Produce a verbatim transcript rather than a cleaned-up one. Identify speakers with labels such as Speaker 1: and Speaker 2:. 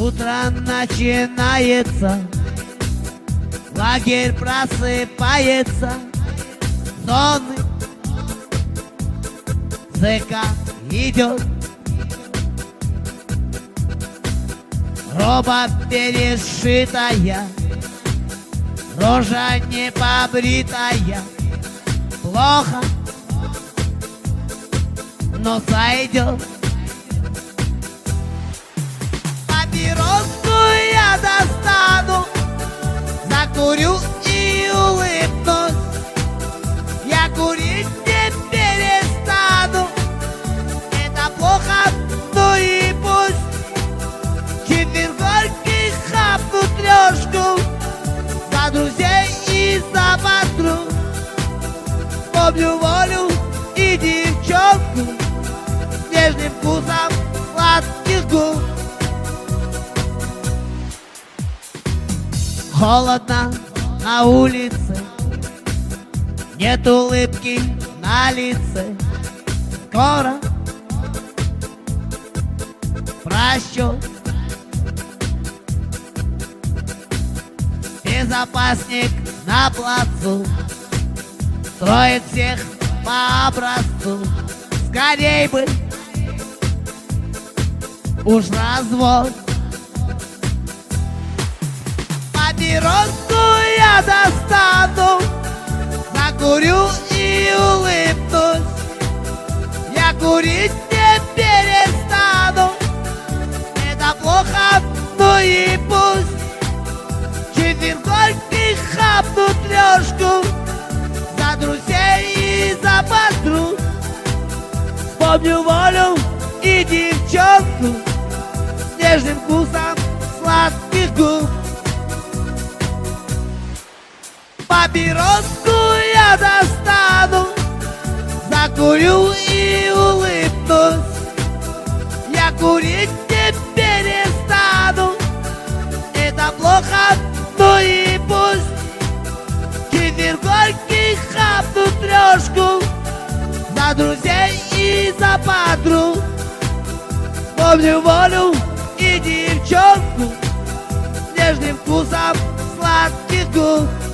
Speaker 1: Утро начинается, лагерь просыпается, сонный зэка идет. Роба перешитая, рожа не побритая, плохо, но сойдет. Папироску я достану, закурю и улыбнусь. Я курить не перестану, это плохо, ну и пусть. Четвергольки хапну трешку за друзей и за подруг. Помню волю и девчонку с нежным вкусом сладких губ. Холодно на улице, нет улыбки на лице. Скоро просчет. Безопасник на плацу строит всех по образцу. Скорей бы уж развод. Папироску я достану, закурю и улыбнусь. Я курить не перестану, это плохо, ну и пусть. Четвергольки хапну трешку за друзей и за подруг. Помню волю и девчонку с нежным вкусом сладких губ. Папироску я достану, закурю и улыбнусь. Я курить не перестану, это плохо, ну и пусть. Четвергольки хапну трешку за друзей и за подруг. Помню волю и девчонку с нежным вкусом сладких губ.